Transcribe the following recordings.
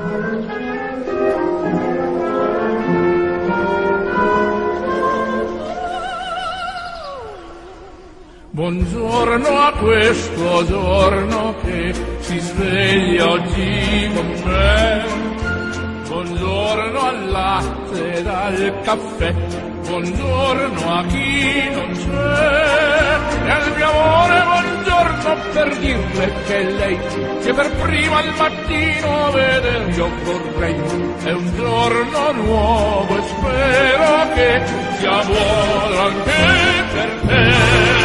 Buongiorno a questo giorno che si sveglia oggi con me. Buongiorno al latte ed al caffè. Buongiorno a chi non c'è. E al mio amore buongiorno per dirle che lei che per prima al mattino veder io vorrei. È un giorno nuovo e spero che sia buono anche per te.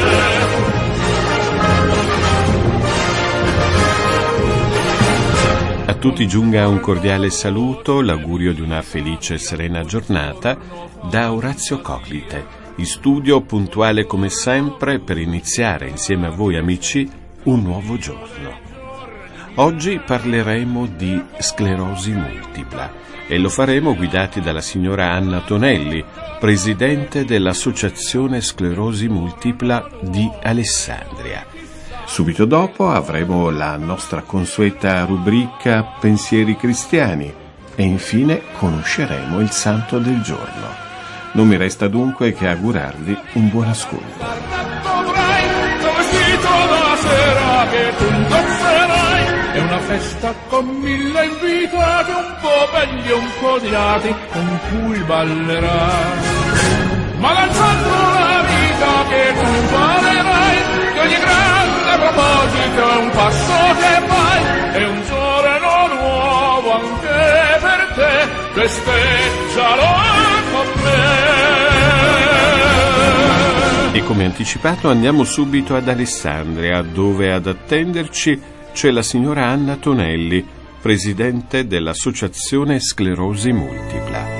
A tutti giunga un cordiale saluto, l'augurio di una felice e serena giornata da Orazio Coclite, in studio puntuale come sempre per iniziare insieme a voi amici un nuovo giorno. Oggi parleremo di sclerosi multipla e lo faremo guidati dalla signora Anna Tonelli, presidente dell'Associazione Sclerosi Multipla di Alessandria. Subito dopo avremo la nostra consueta rubrica Pensieri Cristiani e infine conosceremo il santo del giorno. Non mi resta dunque che augurarvi un buon ascolto. È una festa con 1000 invitati, un po' belli e un po' odiati, con cui ballerai. Ma lanciando la vita che tu imparerai, che ogni grande proposito è un passo che fai, è un giorno nuovo anche per te, festeggialo con me. E come anticipato andiamo subito ad Alessandria, dove ad attenderci c'è la signora Anna Tonelli, presidente dell'Associazione Sclerosi Multipla.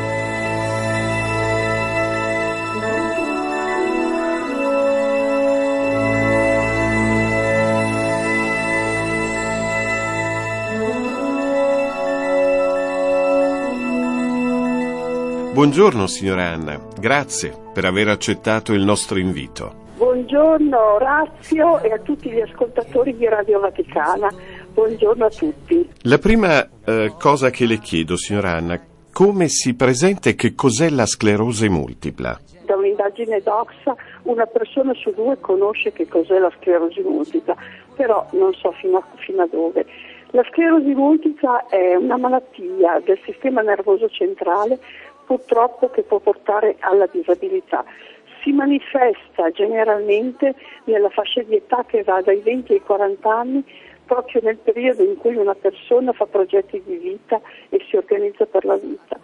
Buongiorno signora Anna, grazie per aver accettato il nostro invito. Buongiorno Orazio e a tutti gli ascoltatori di Radio Vaticana, buongiorno a tutti. La prima cosa che le chiedo signora Anna, come si presenta e che cos'è la sclerosi multipla? Da un'indagine Doxa una persona su 2 conosce che cos'è la sclerosi multipla, però non so fino a dove. La sclerosi multipla è una malattia del sistema nervoso centrale, purtroppo che può portare alla disabilità. Si manifesta generalmente nella fascia di età che va dai 20 ai 40 anni, proprio nel periodo in cui una persona fa progetti di vita e si organizza per la vita.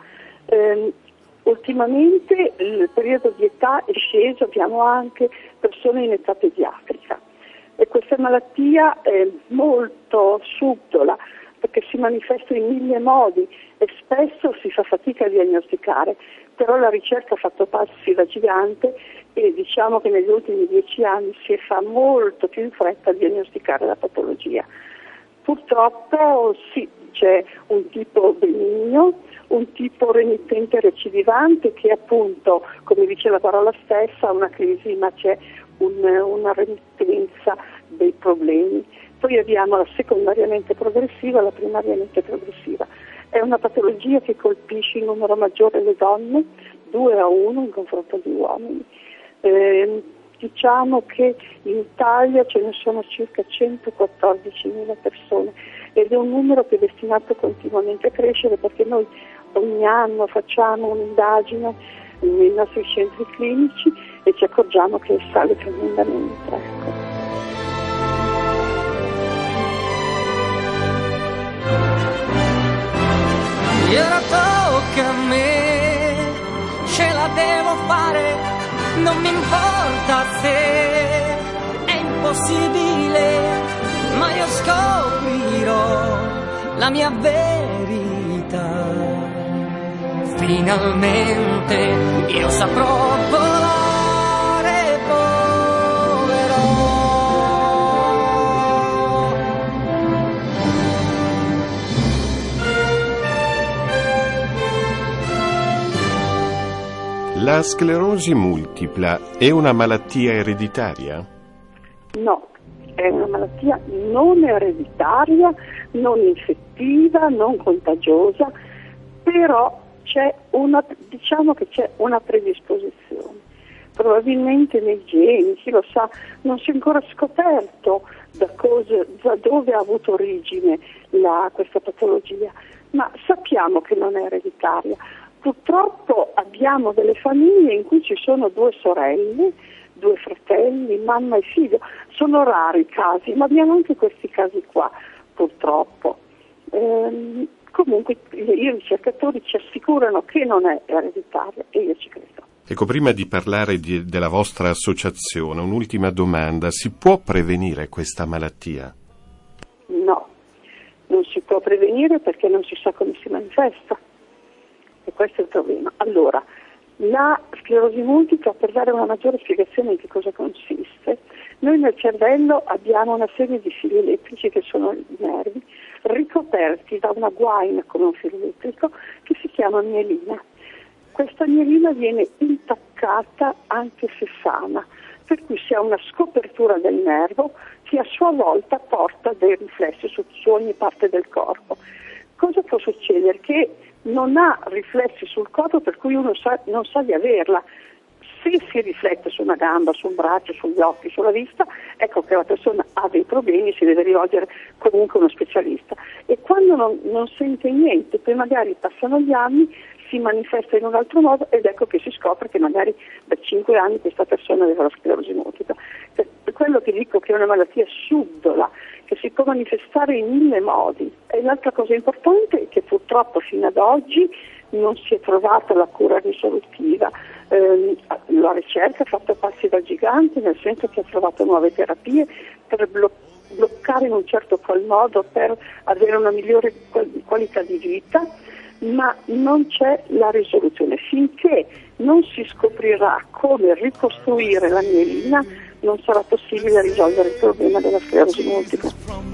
Ultimamente il periodo di età è sceso, abbiamo anche persone in età pediatrica e questa malattia è molto subdola perché si manifesta in 1000 modi e spesso si fa fatica a diagnosticare, però la ricerca ha fatto passi da gigante e diciamo che negli ultimi 10 anni si fa molto più in fretta a diagnosticare la patologia. Purtroppo sì, c'è un tipo benigno, un tipo remittente recidivante che appunto, come dice la parola stessa, ha una crisi ma c'è una remittenza dei problemi. Poi abbiamo la secondariamente progressiva e la primariamente progressiva. È una patologia che colpisce in numero maggiore le donne, 2 a 1 in confronto agli uomini. Diciamo che in Italia ce ne sono circa 114.000 persone ed è un numero che è destinato continuamente a crescere perché noi ogni anno facciamo un'indagine nei nostri centri clinici e ci accorgiamo che sale tremendamente. Ecco. E ora tocca a me, ce la devo fare, non mi importa se è impossibile, ma io scoprirò la mia verità. Finalmente io saprò volare, volerò. La sclerosi multipla è una malattia ereditaria? No, è una malattia non ereditaria, non infettiva, non contagiosa, però diciamo che c'è una predisposizione. Probabilmente nei geni, chi lo sa, non si è ancora scoperto da dove ha avuto origine questa patologia, ma sappiamo che non è ereditaria. Purtroppo abbiamo delle famiglie in cui ci sono 2 sorelle, 2 fratelli, mamma e figlio. Sono rari i casi, ma abbiamo anche questi casi qua, purtroppo. Comunque i ricercatori ci assicurano che non è ereditaria e io ci credo. Ecco, prima di parlare della vostra associazione, un'ultima domanda. Si può prevenire questa malattia? No, non si può prevenire perché non si sa come si manifesta. E questo è il problema. Allora, la sclerosi multipla, per dare una maggiore spiegazione di che cosa consiste, noi nel cervello abbiamo una serie di fili elettrici che sono i nervi, ricoperti da una guaina come un filo elettrico che si chiama mielina. Questa mielina viene intaccata anche se sana, per cui si ha una scopertura del nervo che a sua volta porta dei riflessi su ogni parte del corpo. Cosa può succedere? Che non ha riflessi sul corpo, per cui uno non sa di averla. Se si riflette su una gamba, su un braccio, sugli occhi, sulla vista, ecco che la persona ha dei problemi, si deve rivolgere comunque a uno specialista. E quando non sente niente, poi magari passano gli anni, si manifesta in un altro modo ed ecco che si scopre che magari da 5 anni questa persona aveva la sclerosi multipla. Per quello che dico che è una malattia subdola, che si può manifestare in 1000 modi. E l'altra cosa importante è che purtroppo fino ad oggi non si è trovata la cura risolutiva. La ricerca ha fatto passi da gigante, nel senso che ha trovato nuove terapie per bloccare in un certo qual modo, per avere una migliore qualità di vita, ma non c'è la risoluzione. Finché non si scoprirà come ricostruire la mielina, non sarà possibile risolvere il problema della sclerosi multipla.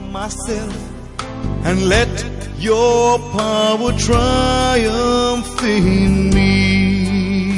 And let your power triumph in me.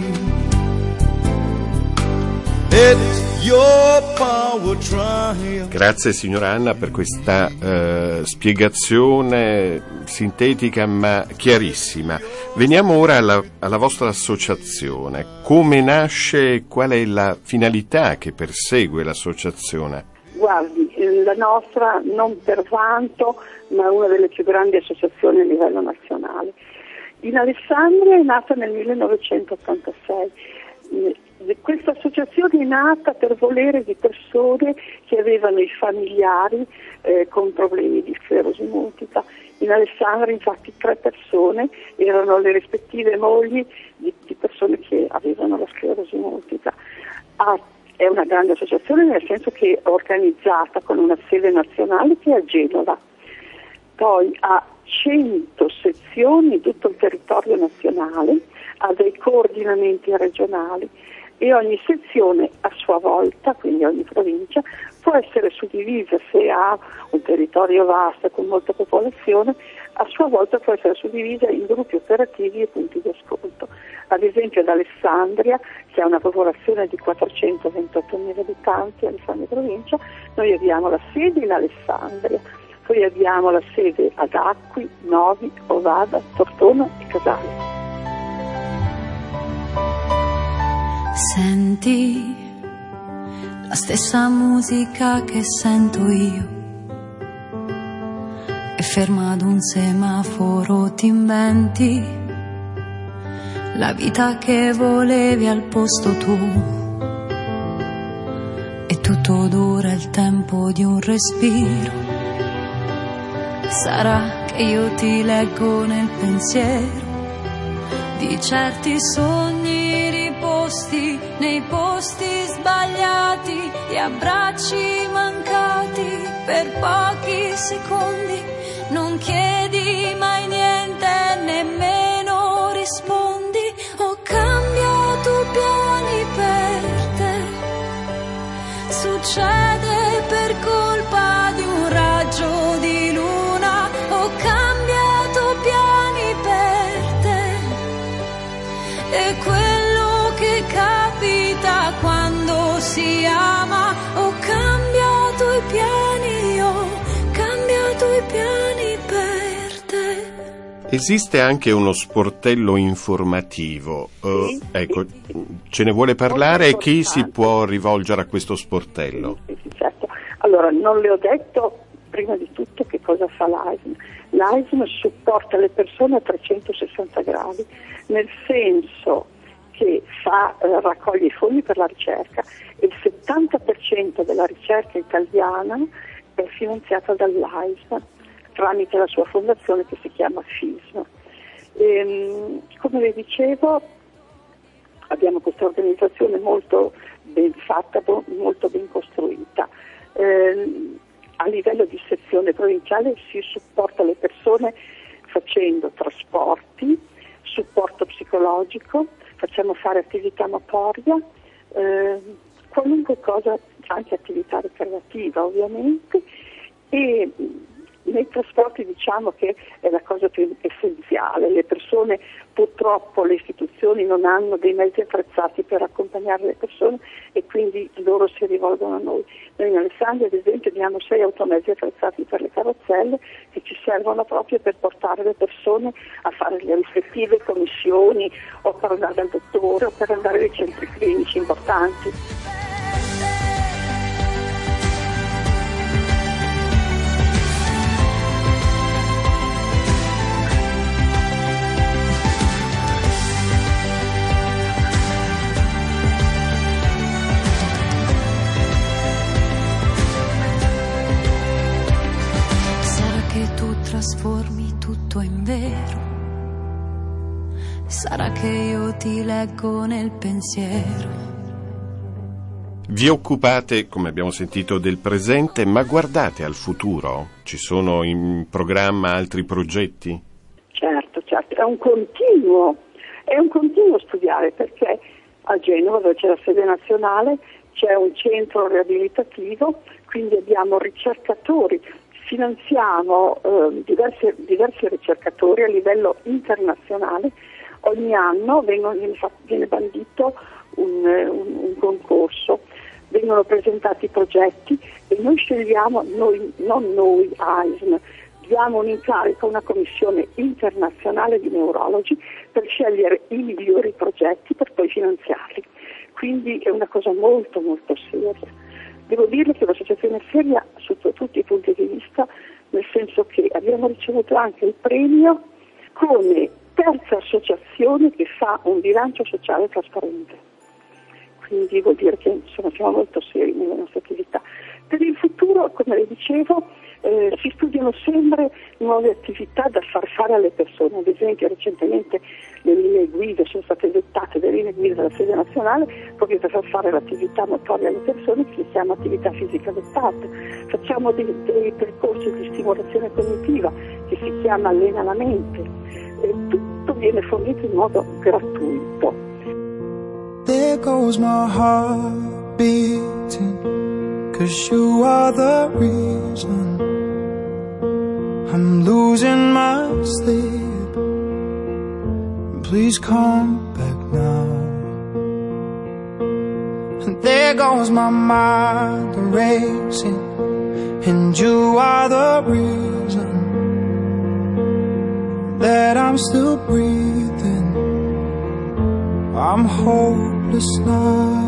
Let your power triumph. Grazie signora Anna per questa spiegazione sintetica ma chiarissima. Veniamo ora alla vostra associazione. Come nasce e qual è la finalità che persegue l'associazione? Guardi, la nostra non per vanto, ma è una delle più grandi associazioni a livello nazionale. In Alessandria è nata nel 1986. Questa associazione è nata per volere di persone che avevano i familiari con problemi di sclerosi multipla. In Alessandria infatti 3 persone erano le rispettive mogli di persone che avevano la sclerosi multipla. È una grande associazione nel senso che è organizzata con una sede nazionale che è a Genova, poi ha 100 sezioni in tutto il territorio nazionale, ha dei coordinamenti regionali e ogni sezione a sua volta, quindi ogni provincia, può essere suddivisa, se ha un territorio vasto con molta popolazione, a sua volta può essere suddivisa in gruppi operativi e punti di ascolto. Ad esempio ad Alessandria, che ha una popolazione di 428.000 abitanti, Alessandria provincia, noi abbiamo la sede in Alessandria, poi abbiamo la sede ad Acqui, Novi, Ovada, Tortona e Casale. Senti la stessa musica che sento io, e ferma ad un semaforo ti inventi la vita che volevi al posto tuo, e tutto dura il tempo di un respiro. Sarà che io ti leggo nel pensiero di certi sogni riposti nei posti sbagliati, e abbracci mancati per pochi secondi. Non chiedi mai niente, nemmeno rispondi. Ho cambiato piani per te, succede per colpa di un raggio di luna. Ho cambiato piani per te, e quello che capita quando si ama. Ho cambiato i piani, ho cambiato i piani. Esiste anche uno sportello informativo, ecco, ce ne vuole parlare e chi si può rivolgere a questo sportello? Sì, certo. Allora, non le ho detto prima di tutto che cosa fa l'AISM. L'AISM supporta le persone a 360 gradi, nel senso che raccoglie i fondi per la ricerca e il 70% della ricerca italiana è finanziata dall'AISM tramite la sua fondazione che si chiama FISM. Come vi dicevo, abbiamo questa organizzazione molto ben fatta, molto ben costruita. A livello di sezione provinciale si supporta le persone facendo trasporti, supporto psicologico, facciamo fare attività motoria, qualunque cosa, anche attività ricreativa ovviamente, e nei trasporti diciamo che è la cosa più essenziale. Le persone, purtroppo le istituzioni non hanno dei mezzi attrezzati per accompagnare le persone e quindi loro si rivolgono a noi. Noi in Alessandria ad esempio abbiamo 6 automezzi attrezzati per le carrozzelle che ci servono proprio per portare le persone a fare le rispettive commissioni o per andare dal dottore o per andare nei centri clinici importanti. Trasformi tutto in vero, sarà che io ti leggo nel pensiero. Vi occupate, come abbiamo sentito, del presente, ma guardate al futuro? Ci sono in programma altri progetti? Certo, è un continuo studiare, perché a Genova, dove c'è la sede nazionale, c'è un centro riabilitativo, quindi abbiamo ricercatori. Finanziamo diversi ricercatori a livello internazionale. Ogni anno viene bandito un concorso, vengono presentati progetti e noi scegliamo, non noi AISM, diamo un incarico a una commissione internazionale di neurologi per scegliere i migliori progetti per poi finanziarli. Quindi è una cosa molto molto seria. Devo dirle che l'associazione è seria sotto tutti i punti di vista, nel senso che abbiamo ricevuto anche il premio come terza associazione che fa un bilancio sociale trasparente. Quindi vuol dire che insomma, siamo molto seri nelle nostre attività. Per il futuro, come le dicevo, si studiano sempre nuove attività da far fare alle persone. Ad esempio recentemente le linee guida sono state dettate, le linee guida della sede nazionale proprio per far fare l'attività motoria alle persone, che si chiama attività fisica adattata. Facciamo dei percorsi di stimolazione cognitiva che si chiama Allena la mente. Tutto viene fornito in modo gratuito. There goes my heart beating, 'cause you are the reason I'm losing my sleep. Please come back now. And there goes my mind racing, and you are the reason that I'm still breathing. I'm hopeless now.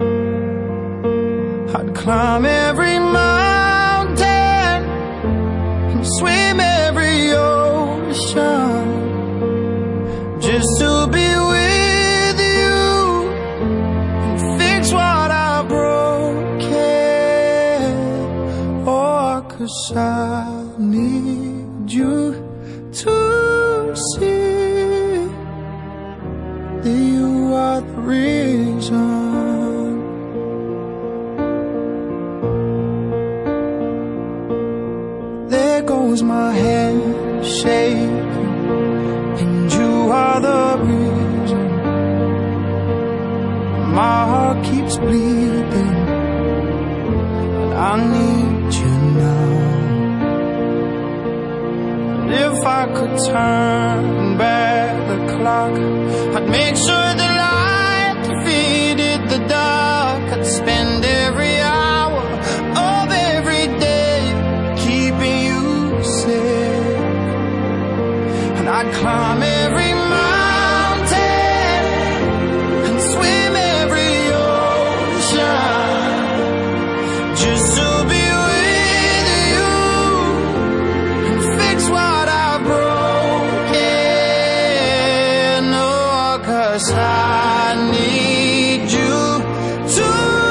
I'd climb every mountain and swim every ocean just to be with you and fix what I broke. Oh, 'cause I need you to see that you are the reason. There goes my head shaking, and you are the reason. My heart keeps bleeding, and I need you now. And if I could turn back the clock, I'd make sure the light defeated the dark. I'd spend every hour of every day keeping you safe, and I'd climb every mountain and swim every ocean just to be with you and fix what I've broken. Oh, 'cause I need you to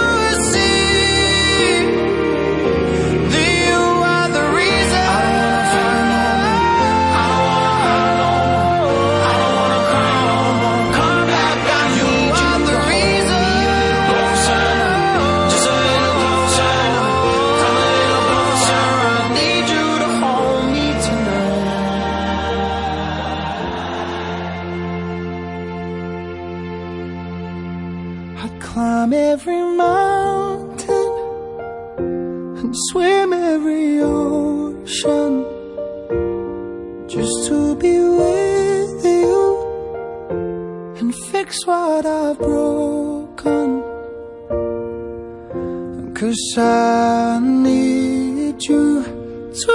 see that you are the reason. I don't wanna cry no more. Come back, you are the reason. Closer, just a little closer. Come a little closer. I need you to hold me tonight. I'd climb every mountain and swim every ocean just to be with you and fix what I've broken. 'Cause I need you to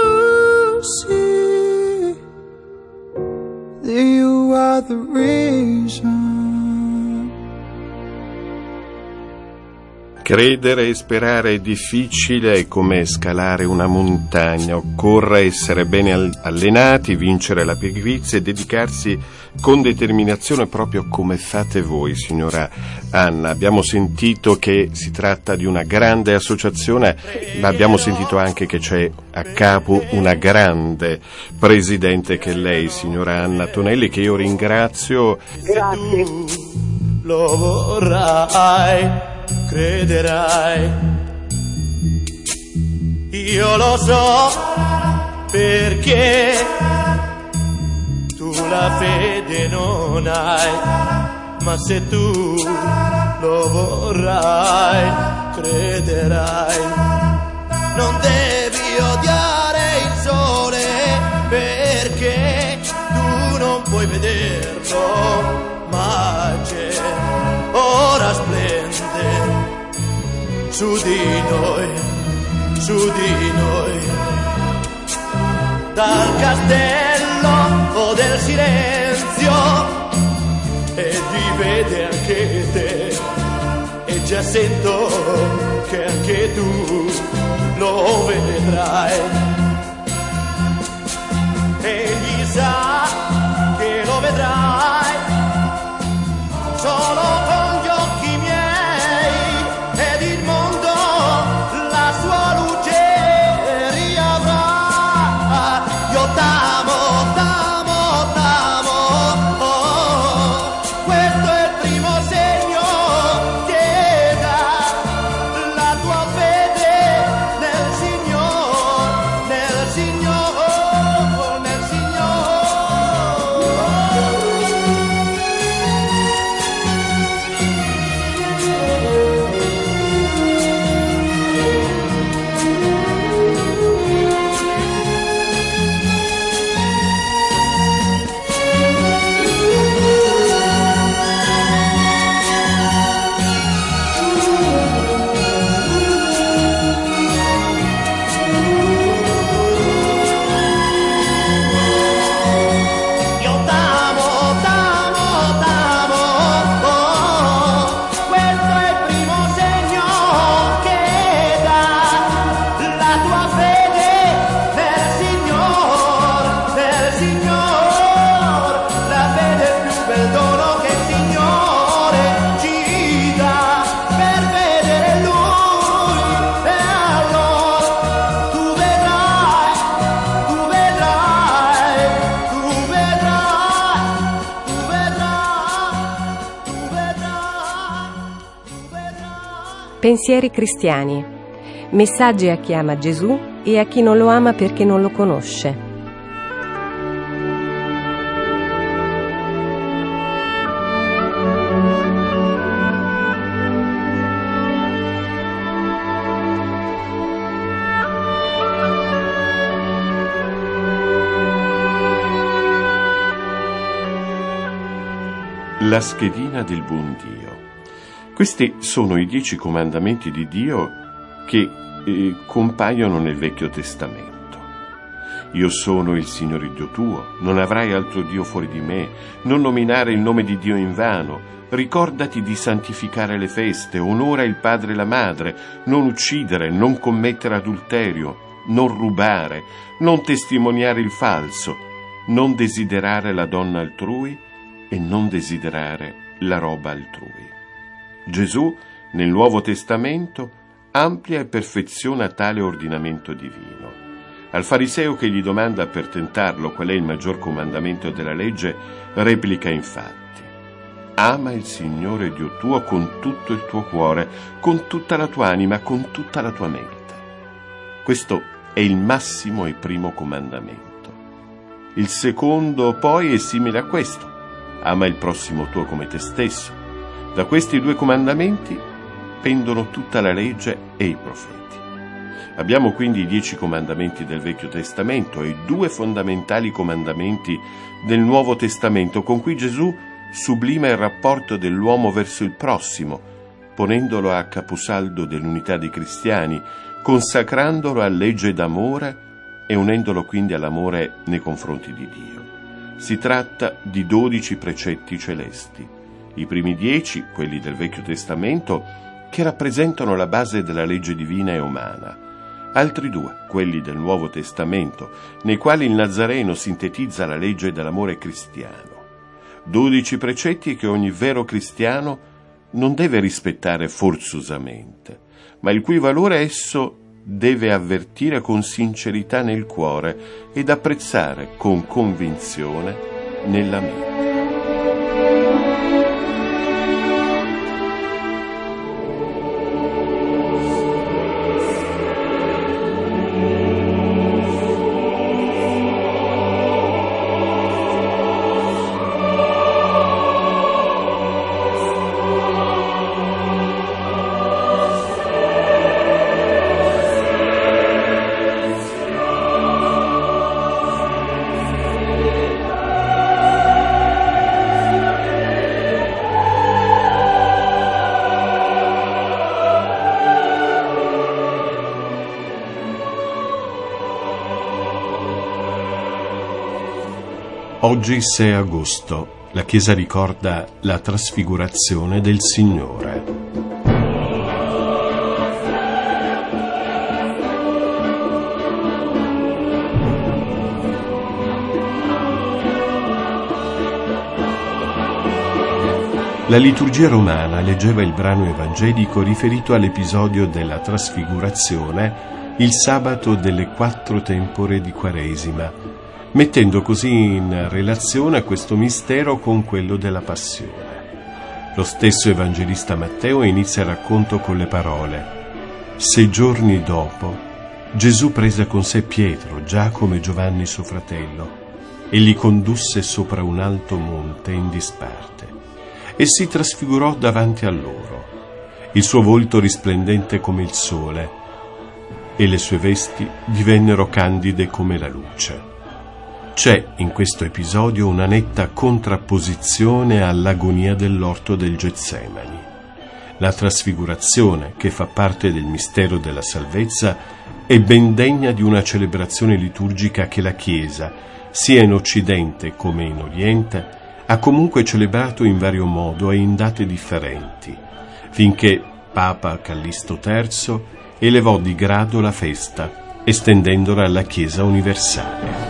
see that you are the reason. Credere e sperare è difficile, è come scalare una montagna. Occorre essere bene allenati, vincere la pigrizia e dedicarsi con determinazione proprio come fate voi, signora Anna. Abbiamo sentito che si tratta di una grande associazione, ma abbiamo sentito anche che c'è a capo una grande presidente che è lei, signora Anna Tonelli, che io ringrazio. Grazie. Lo vorrai, crederai, io lo so perché tu la fede non hai, ma se tu lo vorrai, crederai, non devi odiare il sole perché tu non puoi vederlo, ma c'è, ora splende su di noi, dal castello del silenzio, e ti vede anche te, e già sento che anche tu lo vedrai, egli sa che lo vedrai solo con gli occhi miei, ed il mondo la sua luce riavrà. Io t'amo, oh, questo è il primo segno che dà la tua fede nel Signore, nel Signore, nel Pensieri cristiani. Messaggi a chi ama Gesù e a chi non lo ama perché non lo conosce. La schedina del buon Dio. Questi sono i 10 comandamenti di Dio che compaiono nel Vecchio Testamento. Io sono il Signore Dio tuo, non avrai altro Dio fuori di me, non nominare il nome di Dio invano, ricordati di santificare le feste, onora il padre e la madre, non uccidere, non commettere adulterio, non rubare, non testimoniare il falso, non desiderare la donna altrui e non desiderare la roba altrui. Gesù, nel Nuovo Testamento, amplia e perfeziona tale ordinamento divino. Al fariseo che gli domanda per tentarlo qual è il maggior comandamento della legge, replica infatti: ama il Signore Dio tuo con tutto il tuo cuore, con tutta la tua anima, con tutta la tua mente. Questo è il massimo e primo comandamento. Il secondo poi è simile a questo: ama il prossimo tuo come te stesso. Da questi due comandamenti pendono tutta la legge e i profeti. Abbiamo quindi i 10 comandamenti del Vecchio Testamento e 2 fondamentali comandamenti del Nuovo Testamento, con cui Gesù sublima il rapporto dell'uomo verso il prossimo, ponendolo a caposaldo dell'unità dei cristiani, consacrandolo a legge d'amore e unendolo quindi all'amore nei confronti di Dio. Si tratta di 12 precetti celesti. I primi 10, quelli del Vecchio Testamento, che rappresentano la base della legge divina e umana. Altri 2, quelli del Nuovo Testamento, nei quali il Nazareno sintetizza la legge dell'amore cristiano. 12 precetti che ogni vero cristiano non deve rispettare forzosamente, ma il cui valore esso deve avvertire con sincerità nel cuore ed apprezzare con convinzione nella mente. Oggi 6 agosto, la Chiesa ricorda la trasfigurazione del Signore. La liturgia romana leggeva il brano evangelico riferito all'episodio della trasfigurazione il sabato delle 4 tempore di Quaresima, mettendo così in relazione questo mistero con quello della passione. Lo stesso evangelista Matteo inizia il racconto con le parole: 6 giorni dopo, Gesù prese con sé Pietro, Giacomo e Giovanni suo fratello, e li condusse sopra un alto monte in disparte, e si trasfigurò davanti a loro, il suo volto risplendente come il sole, e le sue vesti divennero candide come la luce. C'è in questo episodio una netta contrapposizione all'agonia dell'orto del Getsemani. La trasfigurazione, che fa parte del mistero della salvezza, è ben degna di una celebrazione liturgica che la Chiesa, sia in Occidente come in Oriente, ha comunque celebrato in vario modo e in date differenti, finché Papa Callisto III elevò di grado la festa, estendendola alla Chiesa universale.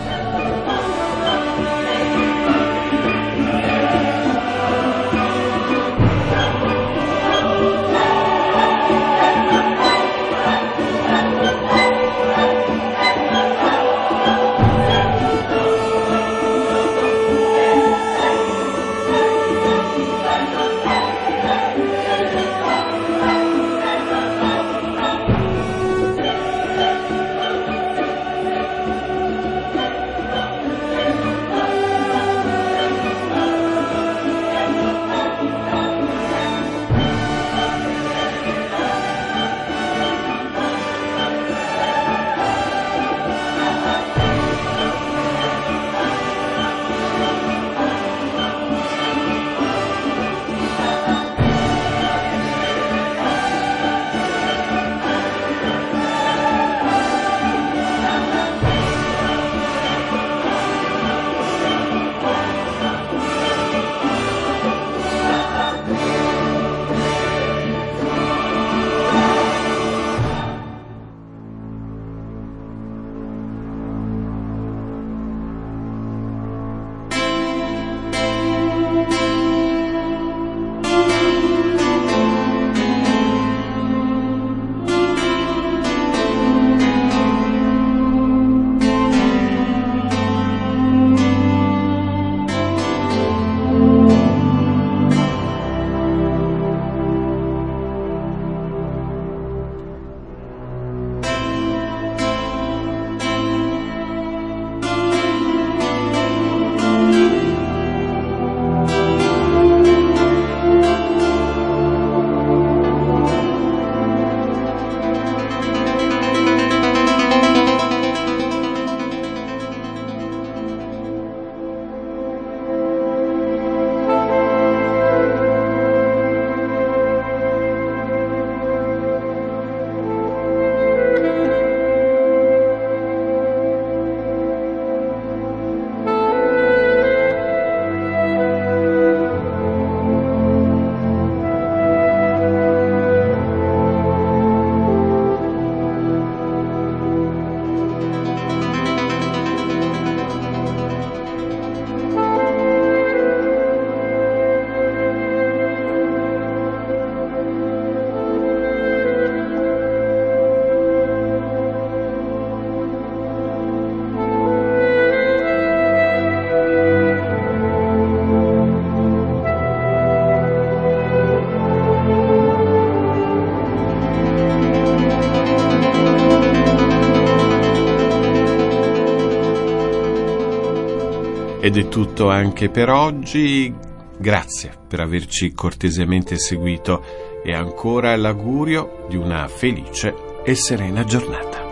Ed è tutto anche per oggi. Grazie per averci cortesemente seguito e ancora l'augurio di una felice e serena giornata.